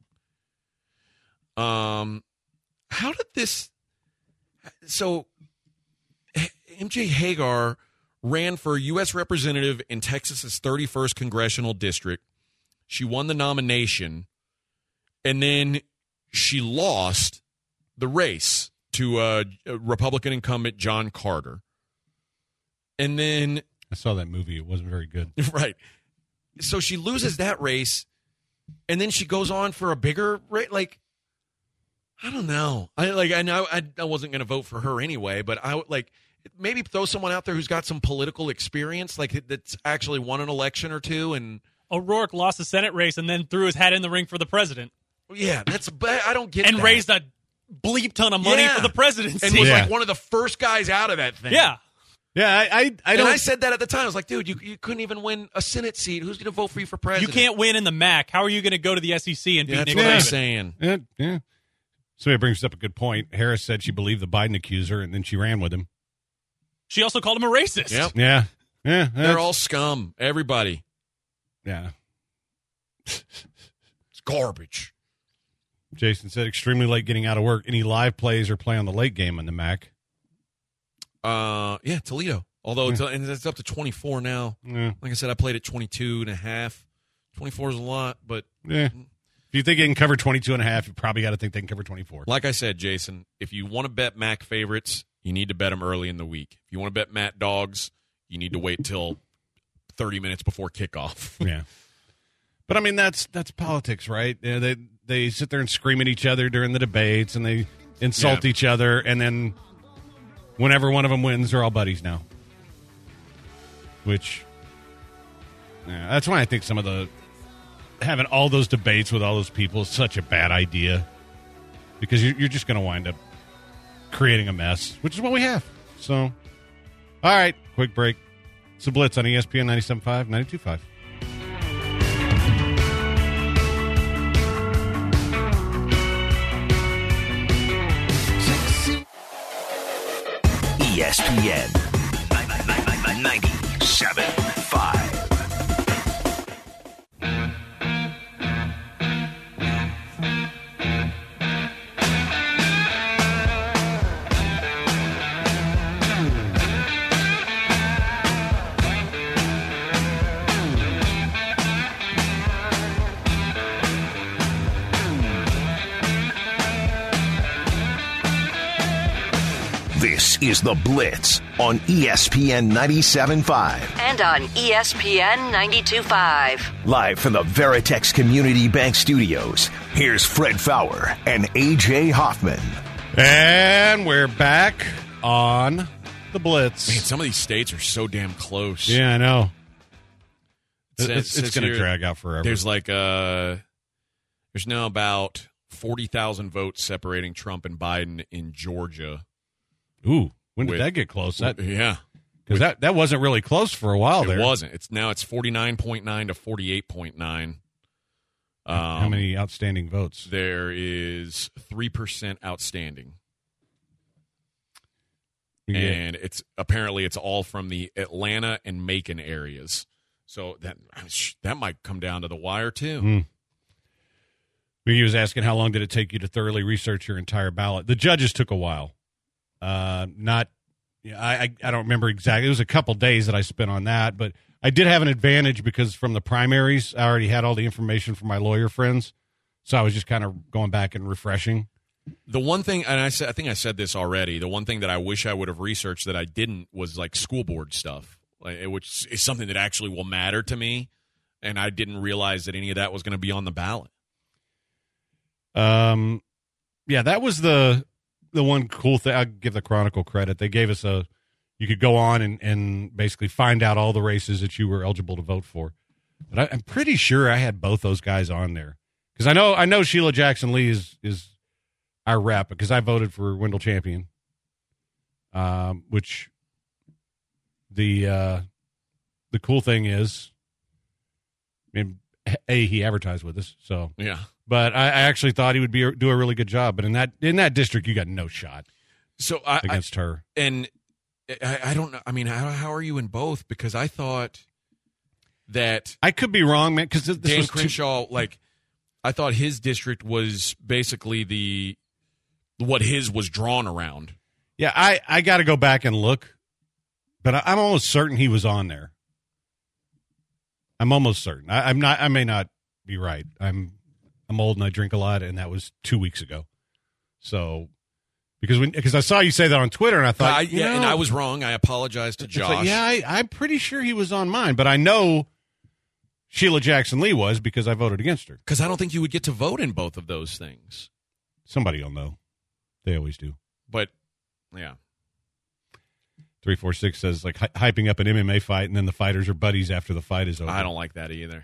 Speaker 4: How did this? So, MJ Hagar ran for U.S. representative in Texas's 31st congressional district. She won the nomination, and then she lost the race to a Republican incumbent, John Carter. And then,
Speaker 3: I saw that movie. It wasn't very good.
Speaker 4: right. So she loses that race, and then she goes on for a bigger race. Like, I don't know. I know I wasn't going to vote for her anyway, but I would like maybe throw someone out there who's got some political experience, like that's actually won an election or two. And
Speaker 5: O'Rourke lost the Senate race and then threw his hat in the ring for the president.
Speaker 4: yeah, I don't get
Speaker 5: And
Speaker 4: that.
Speaker 5: raised a bleep ton of money
Speaker 4: Yeah.
Speaker 5: for the presidency.
Speaker 4: and was
Speaker 3: Yeah.
Speaker 4: like one of the first guys out of that thing.
Speaker 5: yeah.
Speaker 3: Yeah, I
Speaker 4: And
Speaker 3: don't.
Speaker 4: I said that at the time. I was like, dude, you couldn't even win a Senate seat. Who's going to vote for you for
Speaker 5: You
Speaker 4: president?
Speaker 5: can't win in the MAC. How are you going to go to the SEC and beat
Speaker 4: Yeah, that's
Speaker 5: Nick
Speaker 4: what I'm
Speaker 5: Saban?
Speaker 4: saying.
Speaker 3: Yeah. Somebody brings up a good point. Harris said she believed the Biden accuser, and then she ran with him.
Speaker 5: She also called him a racist.
Speaker 4: Yep.
Speaker 3: Yeah.
Speaker 4: They're all scum. Everybody.
Speaker 3: Yeah.
Speaker 4: It's garbage.
Speaker 3: Jason said extremely late getting out of work. Any live plays or play on the late game on the Mac?
Speaker 4: Yeah, Toledo. Although it's up to 24 now.
Speaker 3: Yeah.
Speaker 4: Like I said, I played at 22 and a half. 24 is a lot, but
Speaker 3: Yeah. If you think they can cover 22 and a half, you probably got to think they can cover 24.
Speaker 4: like I said, Jason, if you want to bet Mac favorites, you need to bet them early in the week. If you want to bet Matt dogs, you need to wait till 30 minutes before kickoff.
Speaker 3: Yeah. But I mean, that's politics, right? Yeah, they sit there and scream at each other during the debates, and they insult
Speaker 4: Yeah.
Speaker 3: each other, and then whenever one of them wins, they're all buddies now. Which, yeah, that's why I think some of having all those debates with all those people is such a bad idea, because you're just going to wind up creating a mess, which is what we have. So, all right, quick break. It's a Blitz on ESPN 97.5, 92.5.
Speaker 1: ESPN 97.5. This is The Blitz on ESPN 97.5.
Speaker 2: And on ESPN 92.5.
Speaker 1: Live from the Veritex Community Bank Studios, here's Fred Fowler and A.J. Hoffman.
Speaker 3: And we're back on the Blitz.
Speaker 4: Man, some of these states are so damn close.
Speaker 3: Yeah, I know.
Speaker 4: It
Speaker 3: It's
Speaker 4: says
Speaker 3: going to
Speaker 4: here
Speaker 3: drag out forever.
Speaker 4: There's like there's now about 40,000 votes separating Trump and Biden in Georgia.
Speaker 3: Ooh, when did
Speaker 4: with-
Speaker 3: that get close?
Speaker 4: Yeah,
Speaker 3: Because that wasn't really close for a while there.
Speaker 4: it wasn't. It's 49.9 to 48.9.
Speaker 3: How many outstanding votes?
Speaker 4: There is 3% outstanding,
Speaker 3: Yeah.
Speaker 4: and it's all from the Atlanta and Macon areas. So that might come down to the wire too.
Speaker 3: Mm. He was asking how long did it take you to thoroughly research your entire ballot. The judges took a while. I don't remember exactly. It was a couple days that I spent on that, but I did have an advantage because from the primaries, I already had all the information from my lawyer friends, so I was just kind of going back and refreshing.
Speaker 4: The one thing, and I think I said this already, the one thing that I wish I would have researched that I didn't was like school board stuff, which is something that actually will matter to me, and I didn't realize that any of that was going to be on the ballot.
Speaker 3: Yeah, that was the one cool thing. I'll give the Chronicle credit. They gave us you could go on and basically find out all the races that you were eligible to vote for. But I'm pretty sure I had both those guys on there because I know Sheila Jackson Lee is our rep because I voted for Wendell Champion, which the cool thing is, I mean, he advertised with us, so
Speaker 4: yeah.
Speaker 3: But I actually thought he would do a really good job. But in that district, you got no shot.
Speaker 4: So
Speaker 3: against her,
Speaker 4: and I don't know. I mean, how are you in both? Because I thought that
Speaker 3: I could be wrong, man. Because
Speaker 4: Dan Crenshaw, I thought his district was basically what his was drawn around.
Speaker 3: Yeah, I got to go back and look, but I'm almost certain he was on there. I'm almost certain. I'm not. I may not be right. I'm old and I drink a lot, and that was 2 weeks ago. So, because I saw you say that on Twitter, and I thought,
Speaker 4: and I was wrong. I apologize to Josh.
Speaker 3: Like, I'm pretty sure he was on mine, but I know Sheila Jackson Lee was because I voted against her.
Speaker 4: Because I don't think you would get to vote in both of those things.
Speaker 3: Somebody will know. They always do.
Speaker 4: But, yeah.
Speaker 3: 346 says, like, hyping up an MMA fight, and then the fighters are buddies after the fight is over.
Speaker 4: I don't like that either.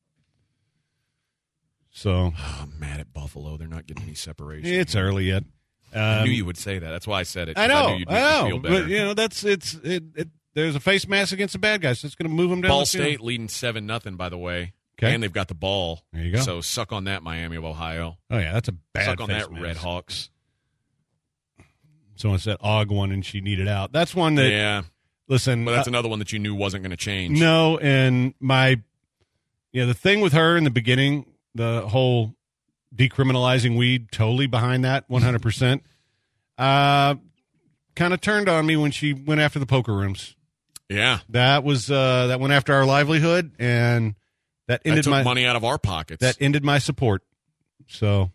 Speaker 3: So
Speaker 4: I'm mad at Buffalo. They're not getting any separation.
Speaker 3: It's early yet.
Speaker 4: I knew you would say that. That's why I said it.
Speaker 3: I know.
Speaker 4: I knew you'd make me feel better.
Speaker 3: But there's a face mask against the bad guys, so it's going to move them down.
Speaker 4: Ball State leading 7-0, by the way.
Speaker 3: Okay.
Speaker 4: And they've got the ball.
Speaker 3: There you go.
Speaker 4: So suck on that, Miami of Ohio.
Speaker 3: Oh yeah, that's a bad.
Speaker 4: Suck on
Speaker 3: face
Speaker 4: that,
Speaker 3: mask.
Speaker 4: Red Hawks.
Speaker 3: Someone said Og one and she needed out. That's one that.
Speaker 4: Yeah.
Speaker 3: Listen,
Speaker 4: but that's another one that you knew wasn't going to change.
Speaker 3: No, and the thing with her in the beginning, the whole decriminalizing weed, totally behind that, 100%. Kind of turned on me when she went after the poker rooms.
Speaker 4: Yeah,
Speaker 3: that was that went after our livelihood, and that ended
Speaker 4: took money out of our pockets.
Speaker 3: That ended my support. So,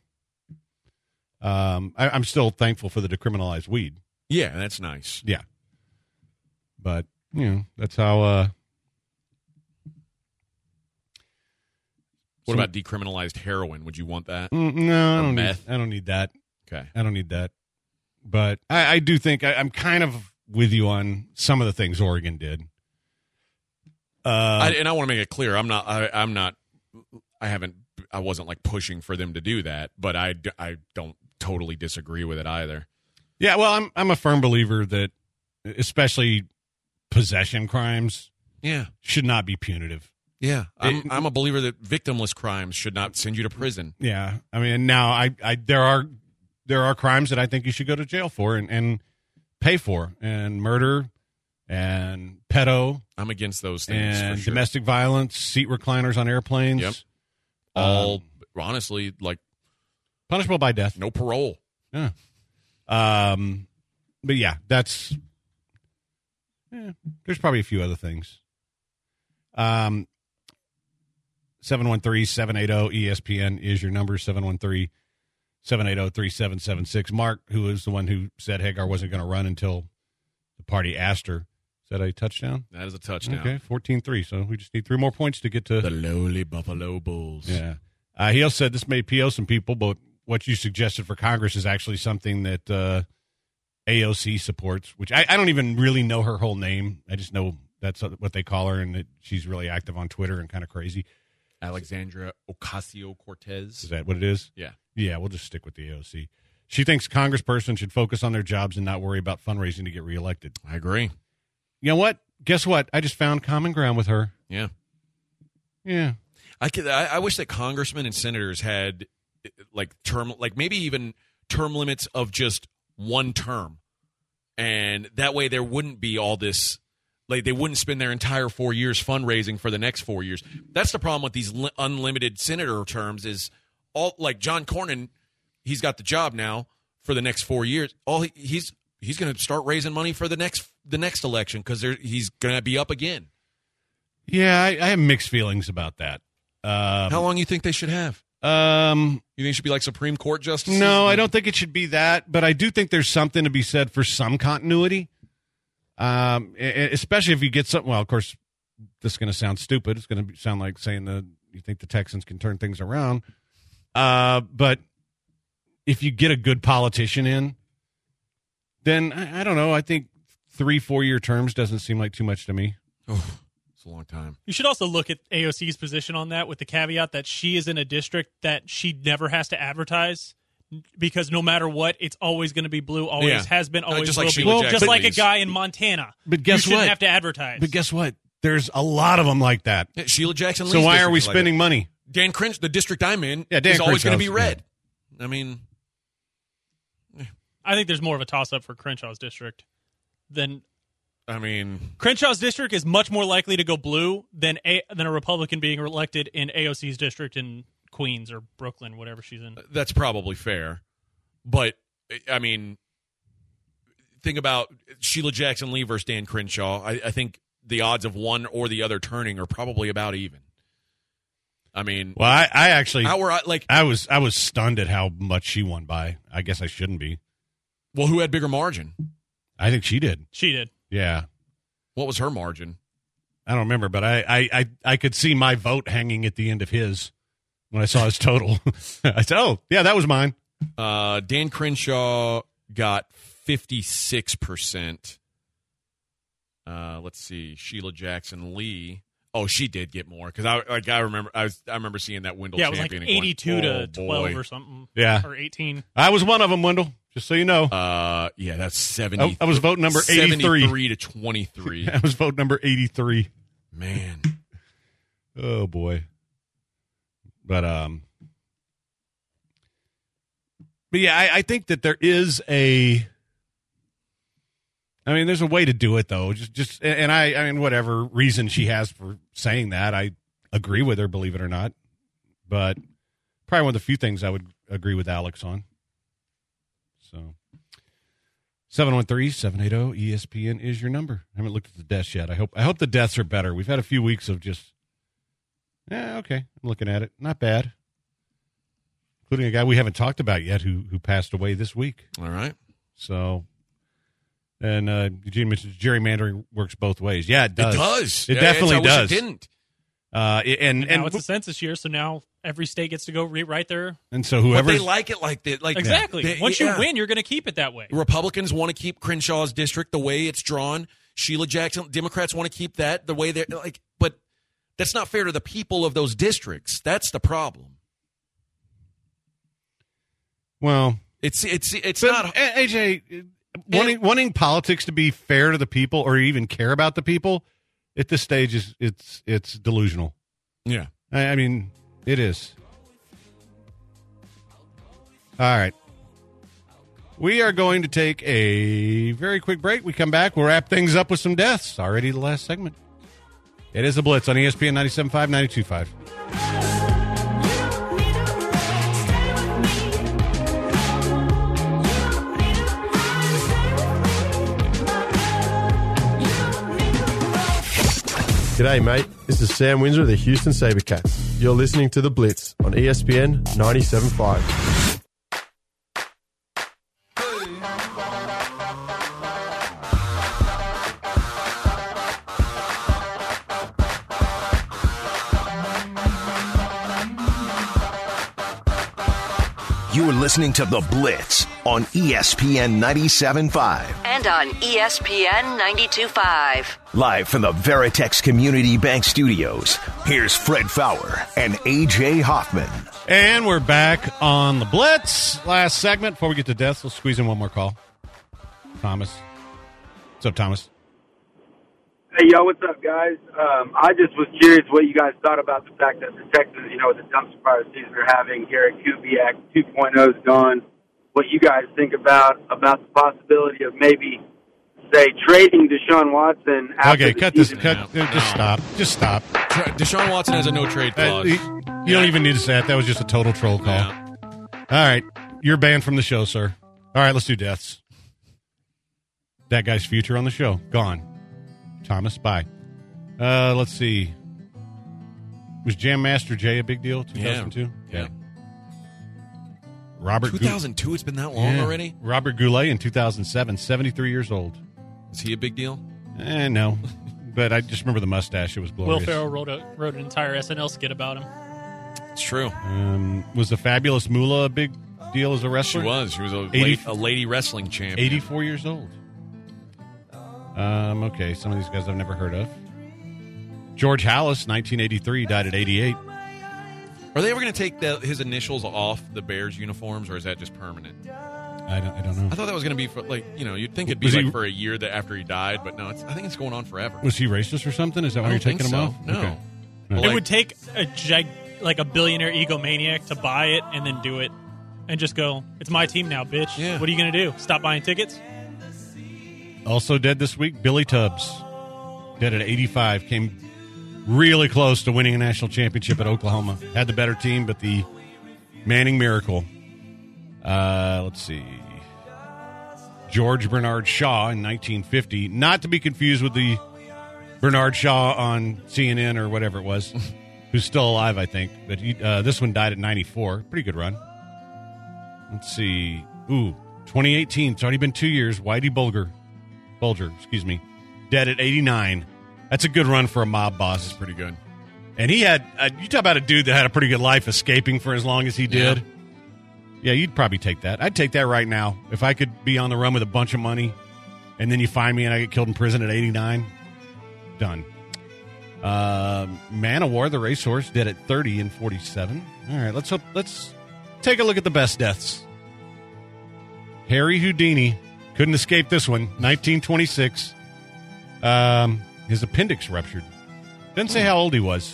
Speaker 3: I'm still thankful for the decriminalized weed.
Speaker 4: Yeah, that's nice.
Speaker 3: Yeah. But, that's how...
Speaker 4: What about decriminalized heroin? Would you want that?
Speaker 3: No,
Speaker 4: meth?
Speaker 3: I don't need that.
Speaker 4: Okay.
Speaker 3: I don't need that. But I do think I'm kind of with you on some of the things Oregon did.
Speaker 4: And I want to make it clear, I wasn't like pushing for them to do that, but I don't totally disagree with it either.
Speaker 3: Yeah, well, I'm a firm believer that especially possession crimes should not be punitive.
Speaker 4: Yeah, I'm a believer that victimless crimes should not send you to prison.
Speaker 3: Yeah, I mean, now there are crimes that I think you should go to jail for and pay for, and murder and pedo.
Speaker 4: I'm against those things
Speaker 3: and
Speaker 4: for sure.
Speaker 3: Domestic violence, seat recliners on airplanes.
Speaker 4: Yep. All honestly like
Speaker 3: punishable by death.
Speaker 4: No parole.
Speaker 3: Yeah. But yeah, that's. Yeah, there's probably a few other things. 713-780-ESPN is your number, 713-780-3776. Mark, who is the one who said Hagar wasn't going to run until the party asked her. Is that a touchdown?
Speaker 4: That is a touchdown.
Speaker 3: Okay, 14-3, so we just need 3 more points to get to...
Speaker 4: The lowly Buffalo Bulls.
Speaker 3: Yeah. He also said this may PO some people, but what you suggested for Congress is actually something that AOC supports, which I don't even really know her whole name. I just know that's what they call her, and that she's really active on Twitter and kind of crazy.
Speaker 4: Alexandria Ocasio-Cortez.
Speaker 3: Is that what it is?
Speaker 4: Yeah.
Speaker 3: Yeah, we'll just stick with the AOC. She thinks congresspersons should focus on their jobs and not worry about fundraising to get reelected.
Speaker 4: I agree.
Speaker 3: You know what? Guess what? I just found common ground with her.
Speaker 4: Yeah.
Speaker 3: Yeah.
Speaker 4: I wish that congressmen and senators had maybe even term limits of just 1 term. And that way there wouldn't be all this, like they wouldn't spend their entire 4 years fundraising for the next 4 years. That's the problem with these unlimited senator terms is all like John Cornyn, he's got the job now for the next 4 years. He's going to start raising money for the next election because he's going to be up again.
Speaker 3: Yeah, I have mixed feelings about that.
Speaker 4: How long you think they should have? You think it should be like Supreme Court justices?
Speaker 3: No, I don't think it should be that, but I do think there's something to be said for some continuity, especially if you get something. Well, of course, this is going to sound stupid. It's going to sound like saying that you think the Texans can turn things around. But if you get a good politician in, then I don't know. I think 3-4 year terms doesn't seem like too much to me.
Speaker 4: Oh, it's a long time.
Speaker 5: You should also look at AOC's position on that with the caveat that she is in a district that she never has to advertise because no matter what, it's always going to be blue, always has been, always
Speaker 4: just
Speaker 5: will
Speaker 4: like
Speaker 5: be.
Speaker 4: Sheila Jackson
Speaker 5: Just like a
Speaker 4: Lee's.
Speaker 5: guy in Montana.
Speaker 3: But guess
Speaker 5: you shouldn't
Speaker 3: what?
Speaker 5: have to advertise.
Speaker 3: But guess what? There's a lot of them like that.
Speaker 4: Yeah, Sheila Jackson Lee's
Speaker 3: So why are we
Speaker 4: district is like
Speaker 3: spending
Speaker 4: that.
Speaker 3: money?
Speaker 4: Dan Crenshaw, the district I'm in,
Speaker 3: Yeah, Dan
Speaker 4: is always going to be
Speaker 3: Crenshaw's-
Speaker 4: red. I mean,
Speaker 5: I think there's more of a toss-up for Crenshaw's district than
Speaker 4: –
Speaker 5: Crenshaw's district is much more likely to go blue than a Republican being elected in AOC's district in Queens or Brooklyn, whatever she's in.
Speaker 4: that's probably fair. But, I mean, think about Sheila Jackson Lee versus Dan Crenshaw. I think the odds of one or the other turning are probably about even. I mean,
Speaker 3: Well, I actually,
Speaker 4: how were I like?
Speaker 3: I was stunned at how much she won by. I guess I shouldn't be.
Speaker 4: Well, who had bigger margin?
Speaker 3: I think she did.
Speaker 5: She did.
Speaker 3: Yeah.
Speaker 4: What was her margin?
Speaker 3: I don't remember, but I could see my vote hanging at the end of his when I saw his total. I said, oh, yeah, that was mine.
Speaker 4: Dan Crenshaw got 56%. Let's see, Sheila Jackson Lee. Oh, she did get more because I remember seeing that Wendell.
Speaker 5: Yeah, it was like
Speaker 4: champion and going,
Speaker 5: 82 to
Speaker 4: oh,
Speaker 5: 12
Speaker 4: boy.
Speaker 5: or something.
Speaker 3: Yeah.
Speaker 5: Or 18.
Speaker 3: I was one of them, Wendell, just so you know.
Speaker 4: Yeah, that's 70.
Speaker 3: I was vote number 83.
Speaker 4: 73 to 23.
Speaker 3: I was vote number 83.
Speaker 4: Man.
Speaker 3: Oh, boy. But yeah, I think that there is there's a way to do it, though. And I mean, whatever reason she has for saying that, I agree with her, believe it or not. But probably one of the few things I would agree with Alex on. So 713-780-ESPN is your number. I haven't looked at the deaths yet. I hope the deaths are better. We've had a few weeks of just, okay, I'm looking at it. Not bad. Including a guy we haven't talked about yet who passed away this week.
Speaker 4: All right.
Speaker 3: So, and Eugene mentions gerrymandering works both ways. Yeah, it does.
Speaker 4: It does.
Speaker 3: It definitely
Speaker 4: I wish
Speaker 3: does.
Speaker 4: it didn't.
Speaker 5: And now it's a census year, so now every state gets to go rewrite their...
Speaker 3: And so
Speaker 4: But
Speaker 3: whoever
Speaker 4: they like it like that. Like
Speaker 5: Exactly. Once you win, you're going to keep it that way.
Speaker 4: Republicans want to keep Crenshaw's district the way it's drawn. Sheila Jackson, Democrats want to keep that the way they're like. But that's not fair to the people of those districts. That's the problem.
Speaker 3: Well,
Speaker 4: It's
Speaker 3: but,
Speaker 4: not.
Speaker 3: AJ, wanting politics to be fair to the people or even care about the people at this stage is it's delusional.
Speaker 4: Yeah.
Speaker 3: I mean, it is. All right. We are going to take a very quick break. We come back. We'll wrap things up with some deaths. Already the last segment. It is The Blitz on ESPN 97.5, 92.5.
Speaker 7: G'day, mate. This is Sam Windsor of the Houston SaberCats. You're listening to The Blitz on ESPN 97.5.
Speaker 1: You are listening to The Blitz on ESPN 97.5.
Speaker 2: And on ESPN 92.5.
Speaker 1: Live from the Veritex Community Bank Studios, here's Fred Fowler and A.J. Hoffman.
Speaker 3: And we're back on The Blitz. Last segment. Before we get to deaths, we'll squeeze in one more call. Thomas. What's up, Thomas?
Speaker 8: Hey, yo, what's up, guys? I just was curious what you guys thought about the fact that the Texans, the dumpster fire season they're having, Garrett Kubiak 2.0 is gone. What you guys think about the possibility of maybe, say, trading Deshaun Watson after
Speaker 3: Okay,
Speaker 8: the
Speaker 3: cut this.
Speaker 8: season?
Speaker 3: Just stop. Just stop.
Speaker 4: Deshaun Watson has a no trade clause.
Speaker 3: You don't even need to say that. That was just a total troll call.
Speaker 4: Yeah.
Speaker 3: All right. You're banned from the show, sir. All right, let's do deaths. That guy's future on the show. Gone. Thomas, bye. Let's see. Was Jam Master Jay a big deal? 2002?
Speaker 4: Yeah.
Speaker 3: Robert
Speaker 4: 2002? It's been that long already?
Speaker 3: Robert Goulet in 2007, 73 years old.
Speaker 4: Is he a big deal?
Speaker 3: No. But I just remember the mustache. It was glorious.
Speaker 5: Will Ferrell wrote an entire SNL skit about him.
Speaker 4: It's true.
Speaker 3: Was the Fabulous Moolah a big deal as a wrestler?
Speaker 4: She was. She was a lady wrestling champion.
Speaker 3: 84 years old. Okay, some of these guys I've never heard of. George Halas, 1983, died at 88.
Speaker 4: Are they ever going to take his initials off the Bears uniforms, or is that just permanent?
Speaker 3: I don't know.
Speaker 4: I thought that was going to be for, you'd think it'd be for a year after he died, but no, I think it's going on forever.
Speaker 3: Was he racist or something? Is that why you're taking him off?
Speaker 4: No.
Speaker 3: Okay.
Speaker 5: It would take a billionaire egomaniac to buy it and then do it and just go, it's my team now, bitch.
Speaker 4: Yeah.
Speaker 5: What are you going to do? Stop buying tickets?
Speaker 3: Also dead this week, Billy Tubbs. Dead at 85. Came really close to winning a national championship at Oklahoma. Had the better team, but the Manning Miracle. Let's see. George Bernard Shaw in 1950. Not to be confused with the Bernard Shaw on CNN or whatever it was, who's still alive, I think. But this one died at 94. Pretty good run. Let's see. 2018. It's already been 2 years. Whitey Bulger, dead at 89. That's a good run for a mob boss.
Speaker 4: That's pretty good.
Speaker 3: And he had, you talk about a dude that had a pretty good life escaping for as long as he did. Yeah, you'd probably take that. I'd take that right now. If I could be on the run with a bunch of money and then you find me and I get killed in prison at 89, done. Man of War, the racehorse, dead at 30 and 47. All right, let's take a look at the best deaths. Harry Houdini. Couldn't escape this one. 1926. His appendix ruptured. Didn't say how old he was.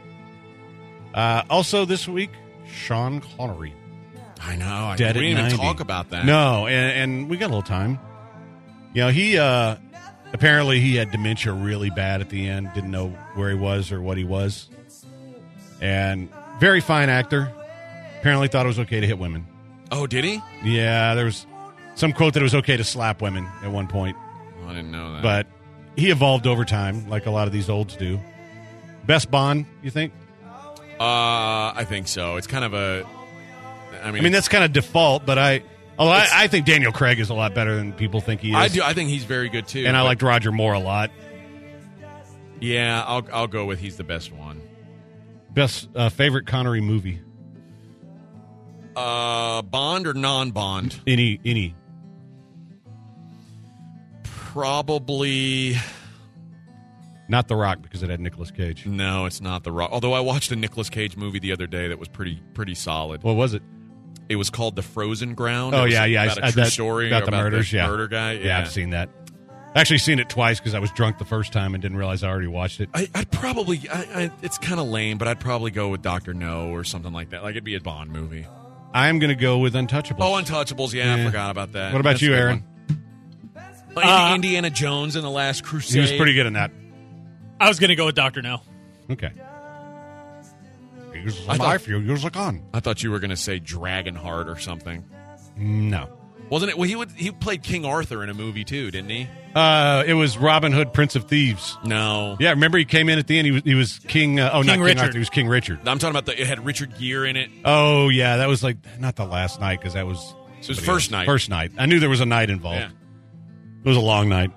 Speaker 3: Also this week, Sean Connery.
Speaker 4: I know.
Speaker 3: Dead
Speaker 4: we
Speaker 3: at
Speaker 4: didn't
Speaker 3: 90.
Speaker 4: even talk about that.
Speaker 3: No, and we got a little time. You know, he apparently he had dementia really bad at the end. Didn't know where he was or what he was. And very fine actor. Apparently thought it was okay to hit women.
Speaker 4: Oh, did he?
Speaker 3: Yeah, there was some quote that it was okay to slap women at one point.
Speaker 4: Oh, I didn't know that.
Speaker 3: But he evolved over time, like a lot of these olds do. Best Bond, you think?
Speaker 4: I think so. It's kind of a...
Speaker 3: I mean that's kind of default, but I think Daniel Craig is a lot better than people think he is.
Speaker 4: I do. I think he's very good, too.
Speaker 3: And I liked Roger Moore a lot.
Speaker 4: Yeah, I'll go with he's the best one.
Speaker 3: Best favorite Connery movie?
Speaker 4: Bond or non-Bond?
Speaker 3: Any.
Speaker 4: Probably...
Speaker 3: Not The Rock, because it had Nicolas Cage.
Speaker 4: No, it's not The Rock. Although I watched a Nicolas Cage movie the other day that was pretty solid.
Speaker 3: What was it?
Speaker 4: It was called The Frozen Ground.
Speaker 3: Oh,
Speaker 4: it was
Speaker 3: yeah.
Speaker 4: About a true story.
Speaker 3: About the murders,
Speaker 4: the murder guy.
Speaker 3: Yeah, I've seen that. Actually seen it twice because I was drunk the first time and didn't realize I already watched it.
Speaker 4: I'd probably... it's kind of lame, but I'd probably go with Dr. No or something like that. Like, it'd be a Bond movie.
Speaker 3: I'm going to go with Untouchables.
Speaker 4: Oh, Untouchables. Yeah, I forgot about that.
Speaker 3: What about
Speaker 4: That's
Speaker 3: you,
Speaker 4: a good
Speaker 3: Aaron?
Speaker 4: one. Indiana Jones and the Last Crusade.
Speaker 3: He was pretty good in that.
Speaker 5: I was going to go with Dr. No.
Speaker 3: Okay. Here's a knife, here's a gun.
Speaker 4: I thought you were going to say Dragonheart or something.
Speaker 3: No.
Speaker 4: Wasn't it? Well, he played King Arthur in a movie too, didn't he?
Speaker 3: It was Robin Hood, Prince of Thieves.
Speaker 4: No.
Speaker 3: Yeah, remember he came in at the end. He was King. Not King
Speaker 5: Richard.
Speaker 3: Arthur. He was King Richard.
Speaker 4: I'm talking about it had Richard Gere in it.
Speaker 3: Oh yeah, that was like not the last night because that was.
Speaker 4: So it was first night.
Speaker 3: First night. I knew there was a night involved.
Speaker 4: Yeah.
Speaker 3: It was a long night.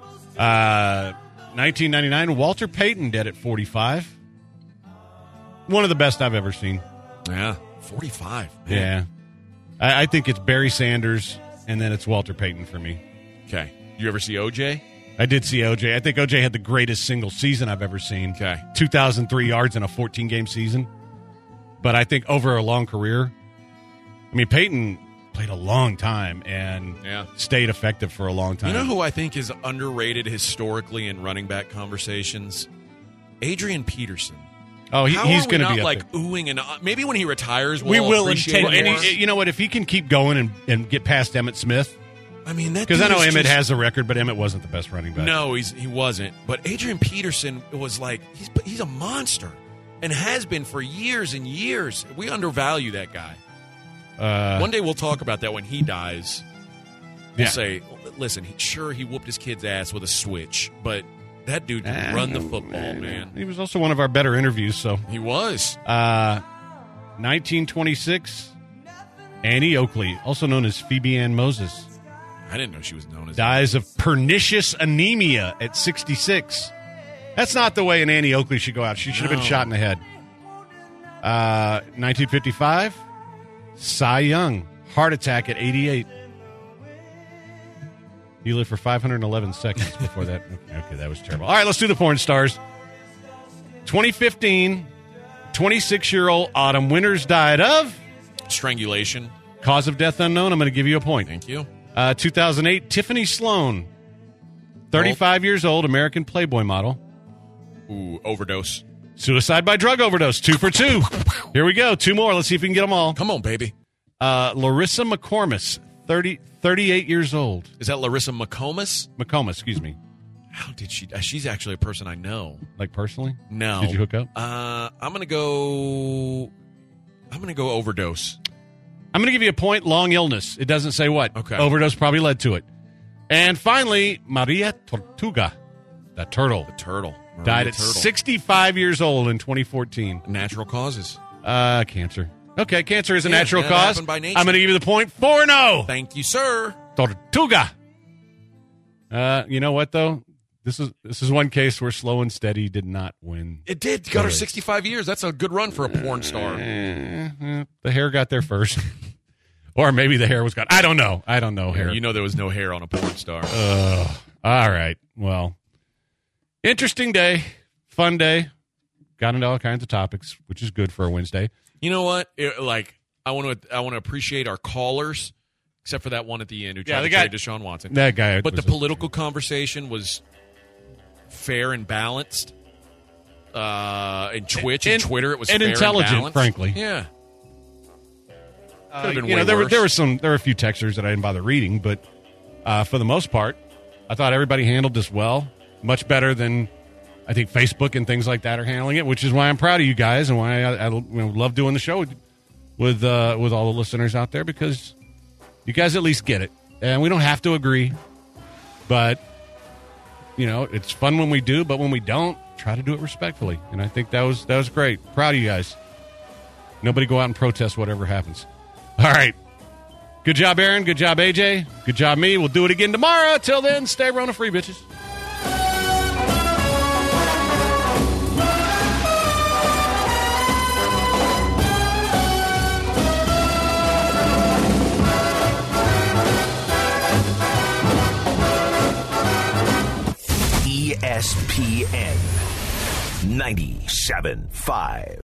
Speaker 3: 1999. Walter Payton dead at 45. One of the best I've ever seen.
Speaker 4: Yeah, 45.
Speaker 3: Man. Yeah, I think it's Barry Sanders, and then it's Walter Payton for me.
Speaker 4: Okay. You ever see OJ?
Speaker 3: I did see OJ. I think OJ had the greatest single season I've ever seen.
Speaker 4: Okay.
Speaker 3: 2,003 yards in a 14-game season. But I think over a long career, I mean, Peyton played a long time and stayed effective for a long time.
Speaker 4: You know who I think is underrated historically in running back conversations? Adrian Peterson.
Speaker 3: Oh, he's going to be up
Speaker 4: like
Speaker 3: there.
Speaker 4: oohing and maybe when he retires,
Speaker 5: we will in
Speaker 4: appreciate
Speaker 5: 10
Speaker 4: it
Speaker 5: years.
Speaker 4: more.
Speaker 3: You know what? If he can keep going and get past Emmitt Smith,
Speaker 4: I mean, that
Speaker 3: because I know
Speaker 4: dude is
Speaker 3: Emmett
Speaker 4: just-
Speaker 3: has the record, but Emmett wasn't the best running back.
Speaker 4: No, he wasn't. But Adrian Peterson was like he's a monster, and has been for years and years. We undervalue that guy. One day we'll talk about that when he dies. We'll say, listen, he whooped his kid's ass with a switch, but that dude can run the football, man.
Speaker 3: He was also one of our better interviews, so.
Speaker 4: He was.
Speaker 3: 1926, Annie Oakley, also known as Phoebe Ann Moses.
Speaker 4: I didn't know she was known as
Speaker 3: dies of pernicious anemia at 66. That's not the way an Annie Oakley should go out. She should have been shot in the head. 1955, Cy Young, heart attack at 88. He lived for 511 seconds before that. Okay, that was terrible. All right, let's do the porn stars. 2015, 26-year-old Autumn Winters died of
Speaker 4: strangulation.
Speaker 3: Cause of death unknown. I'm going to give you a point.
Speaker 4: Thank you.
Speaker 3: 2008, Tiffany Sloan, 35 years old, American Playboy model.
Speaker 4: Ooh, overdose.
Speaker 3: Suicide by drug overdose. 2 for 2. Here we go. 2 more. Let's see if we can get them all.
Speaker 4: Come on, baby.
Speaker 3: Larissa McCormiss, 38 years old.
Speaker 4: Is that Larissa McComas?
Speaker 3: McComas, excuse me.
Speaker 4: How did she? She's actually a person I know.
Speaker 3: Like personally?
Speaker 4: No.
Speaker 3: Did you hook up?
Speaker 4: I'm gonna go overdose.
Speaker 3: I'm gonna give you a point. Long illness. It doesn't say what.
Speaker 4: Okay.
Speaker 3: Overdose probably led to it. And finally, Maria Tortuga, the turtle.
Speaker 4: The turtle
Speaker 3: died at 65 years old in 2014.
Speaker 4: Natural causes.
Speaker 3: Cancer. Okay, cancer is a natural cause.
Speaker 4: By nature.
Speaker 3: I'm going to give you the point. 4-0.
Speaker 4: Thank you, sir.
Speaker 3: Tortuga. You know what though? This is one case where Slow and Steady did not win.
Speaker 4: It did. Got her 65 years. That's a good run for a porn star.
Speaker 3: The hair got there first. Or maybe the hair was gone. I don't know. Hair.
Speaker 4: You know there was no hair on a porn star.
Speaker 3: All right. Well, interesting day. Fun day. Got into all kinds of topics, which is good for a Wednesday.
Speaker 4: You know what? I want to appreciate our callers, except for that one at the end who tried to trade Deshaun Watson.
Speaker 3: That guy.
Speaker 4: But the political conversation was fair and balanced. In Twitch and Twitter, it was
Speaker 3: and
Speaker 4: fair
Speaker 3: intelligent,
Speaker 4: and balanced.
Speaker 3: frankly.
Speaker 4: Yeah.
Speaker 3: There were a few texters that I didn't bother reading, but for the most part, I thought everybody handled this well, much better than I think Facebook and things like that are handling it, which is why I'm proud of you guys and why I love doing the show with all the listeners out there, because you guys at least get it, and we don't have to agree, but it's fun when we do, but when we don't, try to do it respectfully, and I think that was great. Proud of you guys. Nobody go out and protest whatever happens. All right. Good job, Aaron. Good job, AJ. Good job, me. We'll do it again tomorrow. Till then, stay Rona free, bitches.
Speaker 1: ESPN 97.5.